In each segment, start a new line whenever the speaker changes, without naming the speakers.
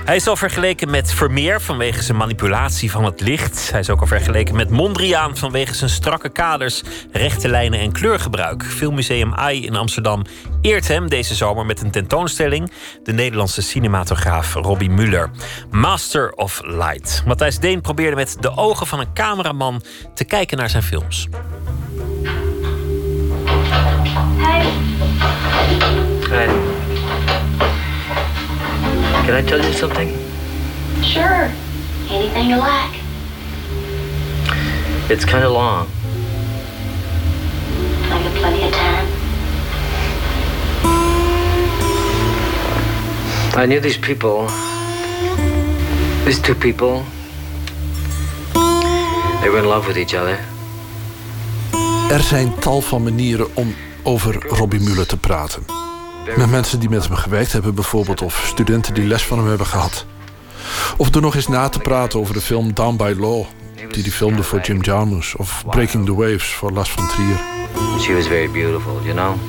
Hij is al vergeleken met Vermeer vanwege zijn manipulatie van het licht. Hij is ook al vergeleken met Mondriaan vanwege zijn strakke kaders, rechte lijnen en kleurgebruik. Filmmuseum AI in Amsterdam eert hem deze zomer met een tentoonstelling. De Nederlandse cinematograaf Robbie Muller. Master of Light. Matthijs Deen probeerde met de ogen van een cameraman te kijken naar zijn films.
Hi.
Hi. Can I tell you something?
Sure. Anything you like.
It's kind of long.
I got plenty of time.
I knew these people. These two people. They were in love with each other.
Er zijn tal van manieren om over Robbie Muller te praten. Met mensen die met hem gewerkt hebben bijvoorbeeld, of studenten die les van hem hebben gehad. Of door nog eens na te praten over de film Down by Law, die hij filmde voor Jim Jarmusch, of Breaking the Waves voor Lars von Trier.
She was very beautiful, you know?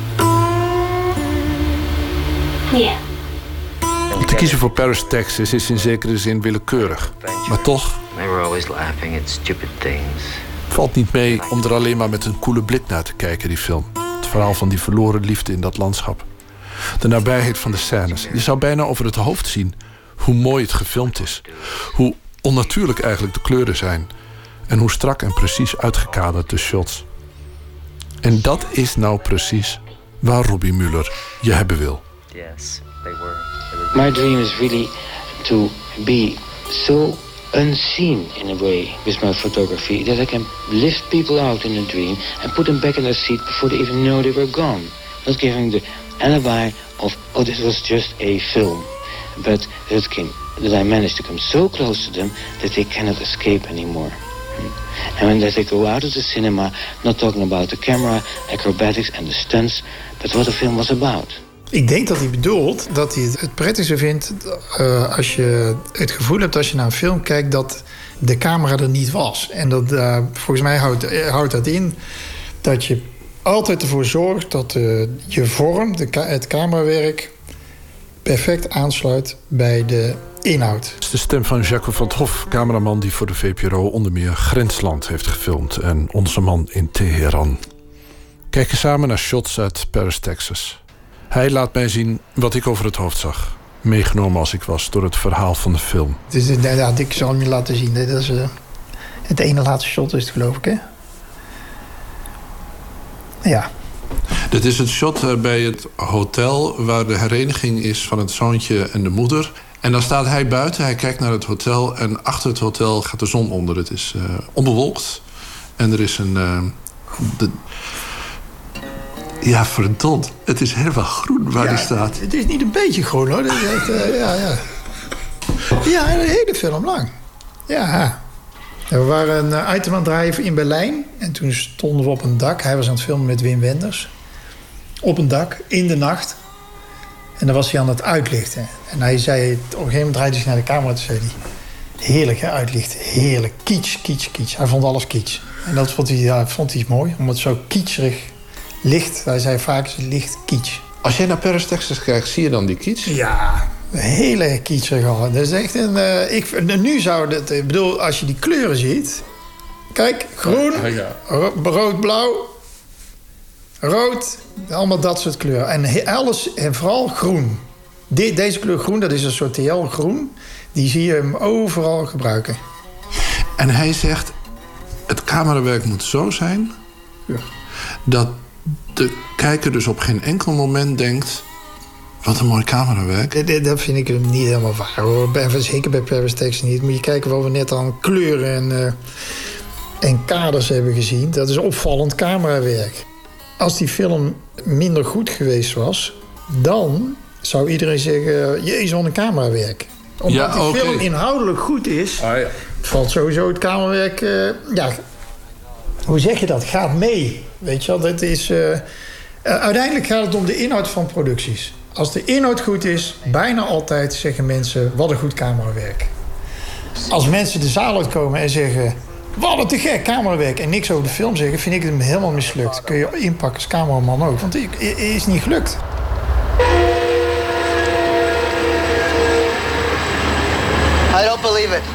Yeah.
Om te kiezen voor Paris, Texas is in zekere zin willekeurig. Maar toch,
They were always laughing at stupid things.
valt niet mee om er alleen maar met een koele blik naar te kijken, die film. Het verhaal van die verloren liefde in dat landschap. De nabijheid van de scènes. Je zou bijna over het hoofd zien hoe mooi het gefilmd is. Hoe onnatuurlijk eigenlijk de kleuren zijn. En hoe strak en precies uitgekaderd de shots. En dat is nou precies waar Robbie Muller je hebben wil.
Yes, they were.
My dream is really to be so unseen in a way with my photography that I can lift people out in a dream and put them back in their seat before they even know they were gone. Not giving the alibi of, oh, this was just a film. But that I managed to come so close to them that they cannot escape anymore. And when they go out of the cinema, not talking about the camera, acrobatics and the stunts, but what the film was about.
Ik denk dat hij bedoelt dat hij het prettigste vindt als je het gevoel hebt als je naar een film kijkt dat de camera er niet was. En dat volgens mij houdt dat in dat je altijd ervoor zorgt dat je vorm, het camerawerk, perfect aansluit bij de inhoud.
Het is de stem van Jacques van 't Hof, cameraman die voor de VPRO onder meer Grensland heeft gefilmd en Onze Man in Teheran. Kijken samen naar shots uit Paris, Texas. Hij laat mij zien wat ik over het hoofd zag. Meegenomen als ik was door het verhaal van de film.
Dus, ik zal hem je laten zien. Dit is het ene laatste shot is het, geloof ik, hè? Ja.
Dit is het shot bij het hotel waar de hereniging is van het zoontje en de moeder. En dan staat hij buiten, hij kijkt naar het hotel en achter het hotel gaat de zon onder. Het is onbewolkt en er is een... Ja, verdomd. Het is helemaal groen waar die staat.
Het is niet een beetje groen, hoor. Het is echt, ja, een hele film lang. Ja. We waren een item aan het draaien in Berlijn. En toen stonden we op een dak. Hij was aan het filmen met Wim Wenders. Op een dak, in de nacht. En dan was hij aan het uitlichten. En hij zei, op een gegeven moment draaide hij zich naar de camera. Toen zei hij, heerlijk hè, uitlichten. Heerlijk. Kitsch, kitsch, kitsch. Hij vond alles kitsch. En dat vond hij mooi. Omdat het zo kitscherig licht. Hij zei vaak, licht kitsch.
Als jij naar Paris, Texas kijkt, zie je dan die kitsch?
Ja, een hele kitschige. Dat is echt een... nu zou het... Ik bedoel, als je die kleuren ziet... Kijk, groen, rood, blauw, rood. Allemaal dat soort kleuren. En alles, en vooral groen. Deze kleur groen, dat is een soort TL-groen. Die zie je hem overal gebruiken.
En hij zegt, het camerawerk moet zo zijn...
Ja.
Dat de kijker dus op geen enkel moment denkt... wat een mooi camerawerk.
Dat vind ik niet helemaal waar, hoor. Zeker bij Paris, Texas niet. Moet je kijken wat we net aan kleuren en kaders hebben gezien. Dat is opvallend camerawerk. Als die film minder goed geweest was... dan zou iedereen zeggen... Jezus, wat een camerawerk. Omdat die film inhoudelijk goed is... valt sowieso het camerawerk... hoe zeg je dat? Gaat mee. Weet je wel, dat is... uiteindelijk gaat het om de inhoud van producties. Als de inhoud goed is, bijna altijd zeggen mensen... wat een goed camerawerk. Als mensen de zaal uitkomen en zeggen... wat een te gek camerawerk en niks over de film zeggen... vind ik het helemaal mislukt. Kun je inpakken als cameraman ook. Want het is niet gelukt.
believe it.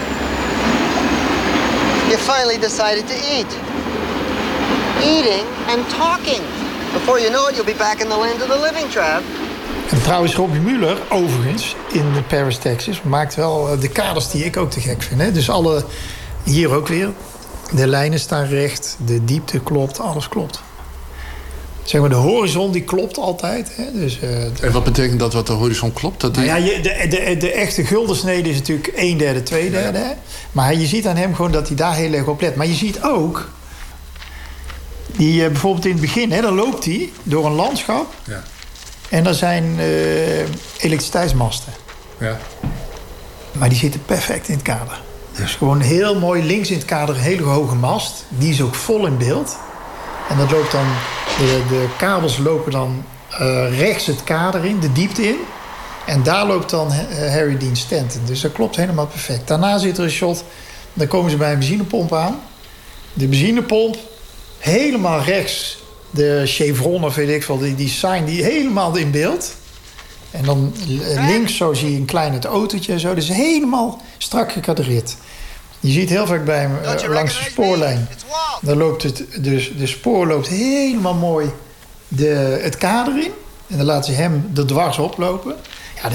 You finally decided to eat. Eating and talking. Before you know it, you'll be back in the land of the living, Trav.
En trouwens, Robbie Mueller, overigens, in Paris, Texas, maakt wel de kaders die ik ook te gek vind. Hè? Dus hier ook weer, de lijnen staan recht, de diepte klopt, alles klopt. Zeg maar, de horizon die klopt altijd. Hè? Dus,
en wat betekent dat wat de horizon klopt? Dat die...
Nou ja, de echte guldensnede is natuurlijk 1/3, 2/3. Hè? Maar je ziet aan hem gewoon dat hij daar heel erg op let. Maar je ziet ook, bijvoorbeeld in het begin, hè, dan loopt hij door een landschap.
Ja.
En er zijn elektriciteitsmasten.
Ja.
Maar die zitten perfect in het kader. Dus gewoon heel mooi links in het kader een hele hoge mast. Die is ook vol in beeld. En dat loopt dan, de kabels lopen dan rechts het kader in, de diepte in. En daar loopt dan Harry Dean Stanton. Dus dat klopt helemaal perfect. Daarna zit er een shot, dan komen ze bij een benzinepomp aan. De benzinepomp, helemaal rechts, de chevron of weet ik veel, die sign, die helemaal in beeld. En dan links zo zie je een klein het autootje en zo. Dus het strak gekadreerd. Je ziet heel vaak bij hem langs de spoorlijn. Dan loopt dus de spoor loopt helemaal mooi het kader in. En dan laten ze hem er dwars oplopen. Ja,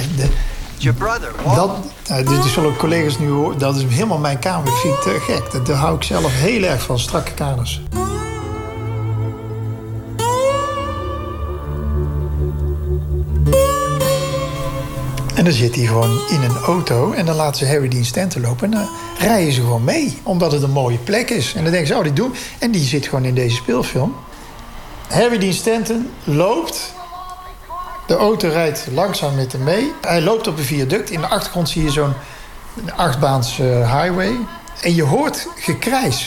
dit zullen ook collega's nu horen. Dat is helemaal mijn kamer. Ik vind het te gek. Daar hou ik zelf heel erg van, strakke kaders. En dan zit hij gewoon in een auto en dan laten ze Harry Dean Stanton lopen. En dan rijden ze gewoon mee, omdat het een mooie plek is. En dan denken ze, die doen. En die zit gewoon in deze speelfilm. Harry Dean Stanton loopt. De auto rijdt langzaam met hem mee. Hij loopt op een viaduct. In de achtergrond zie je zo'n 8-baans highway. En je hoort gekrijs.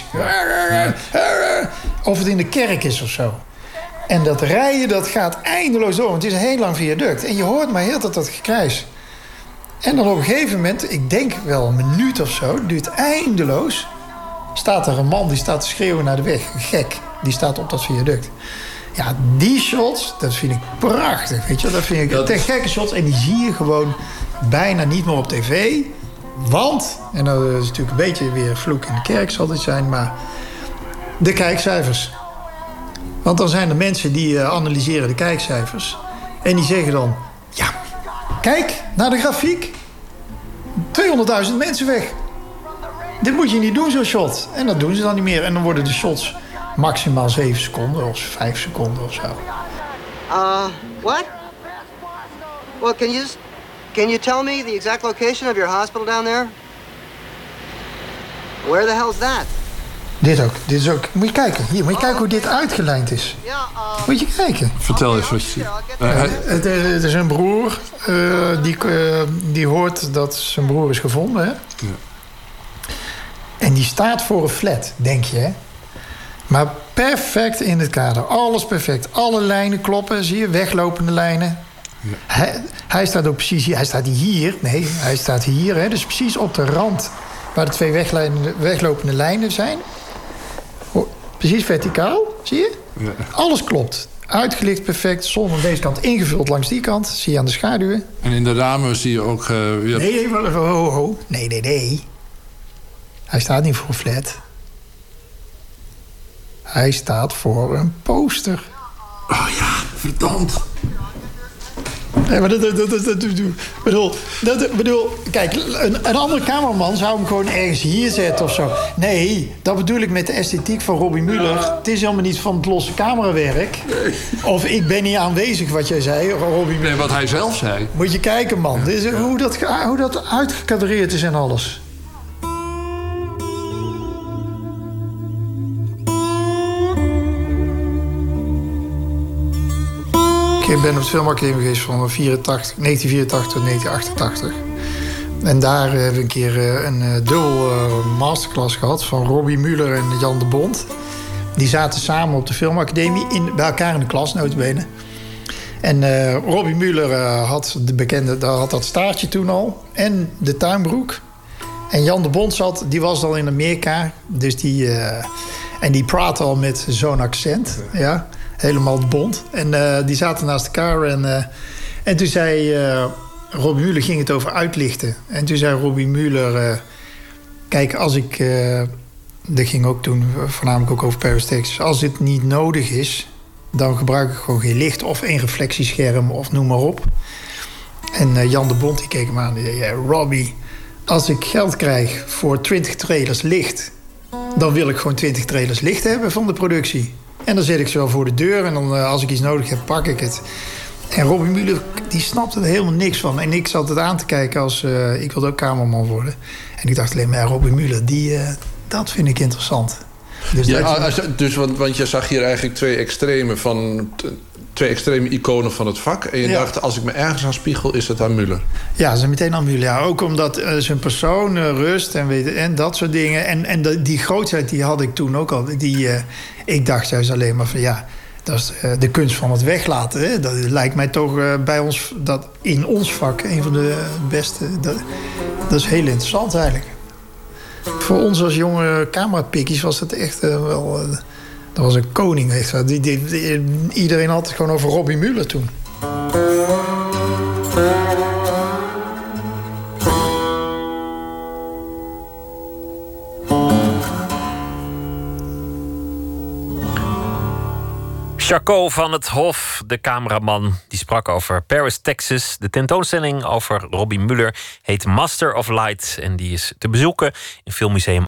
Of het in de kerk is of zo. En dat rijden, dat gaat eindeloos door. Want het is een heel lang viaduct. En je hoort maar heel dat gekrijs. En dan op een gegeven moment, ik denk wel een minuut of zo, het duurt eindeloos. Staat er een man die staat te schreeuwen naar de weg. Een gek, die staat op dat viaduct. Ja, die shots, dat vind ik prachtig. Weet je, dat vind ik te gekke shots. En die zie je gewoon bijna niet meer op tv. Want, en dat is natuurlijk een beetje weer vloek in de kerk zal dit zijn, maar de kijkcijfers. Want dan zijn er mensen die analyseren de kijkcijfers. En die zeggen dan, ja, kijk naar de grafiek. 200.000 mensen weg. Dit moet je niet doen, zo'n shot. En dat doen ze dan niet meer. En dan worden de shots maximaal 7 seconden of 5 seconden of zo.
What? Well, can you tell me the exact location of your hospital down there? Where the hell is that?
Dit is ook. Moet je kijken, hier, moet je kijken hoe dit uitgelijnd is. Moet je kijken.
Vertel eens wat je ziet.
Het is een broer die hoort dat zijn broer is gevonden. Hè? Ja. En die staat voor een flat, denk je. Hè? Maar perfect in het kader. Alles perfect. Alle lijnen kloppen, zie je, weglopende lijnen. Ja. Hij staat ook precies hier. Hij staat hier. Nee, hij staat hier. Hè? Dus precies op de rand waar de 2 weglopende lijnen zijn. Precies verticaal, zie je? Ja. Alles klopt. Uitgelicht perfect, zon aan deze kant ingevuld langs die kant. Zie je aan de schaduwen.
En in de ramen zie je ook...
Nee. Hij staat niet voor een flat. Hij staat voor een poster.
Oh ja, verdomd.
Nee, maar bedoel, kijk, een andere cameraman zou hem gewoon ergens hier zetten of zo. Nee, dat bedoel ik met de esthetiek van Robbie Mueller. Het is helemaal niet van het losse camerawerk. Nee. Of ik ben niet aanwezig, wat jij zei, Robbie Mueller.
Nee, wat hij zelf zei.
Moet je kijken, man. Ja. Dus, hoe dat uitgekadreerd is en alles. Ik ben op het filmacademie geweest van 1984 tot 1988. En daar hebben we een keer een dubbel masterclass gehad van Robbie Mueller en Jan de Bond. Die zaten samen op de filmacademie bij elkaar in de klas, nota bene. En Robbie Mueller had dat staartje toen al en de tuinbroek. En Jan de Bond die was al in Amerika, dus die praatte al met zo'n accent, ja. Helemaal Bond. En die zaten naast elkaar. En toen zei Robbie Müller ging het over uitlichten. En toen zei Robbie Müller... kijk, als ik... dat ging ook toen voornamelijk ook over Paris, Texas. Als het niet nodig is, dan gebruik ik gewoon geen licht... of een reflectiescherm of noem maar op. En Jan de Bond die keek hem aan en die zei... Robbie, als ik geld krijg voor 20 trailers licht... dan wil ik gewoon 20 trailers licht hebben van de productie. En dan zet ik ze wel voor de deur... en dan als ik iets nodig heb, pak ik het... En Robbie Müller, die snapte er helemaal niks van. En ik zat het aan te kijken als... ik wilde ook cameraman worden. En ik dacht alleen maar, Robbie Müller, dat vind ik interessant. Dus,
want je zag hier eigenlijk twee extreme iconen van het vak. En je dacht, als ik me ergens aan spiegel, is het aan Müller.
Ja, ze zijn meteen aan Müller. Ja, ook omdat zijn persoon, rust en dat soort dingen. En die grootheid, die had ik toen ook al. Ik dacht juist alleen maar van dat is de kunst van het weglaten. Hè? Dat lijkt mij toch bij ons, dat in ons vak, een van de beste. Dat is heel interessant eigenlijk. Voor ons als jonge camerapikkies was het echt wel... dat was een koning. Echt. Iedereen had het gewoon over Robbie Müller toen.
Charcot van het Hof, de cameraman, die sprak over Paris, Texas. De tentoonstelling over Robbie Müller heet Master of Light. En die is te bezoeken in Filmmuseum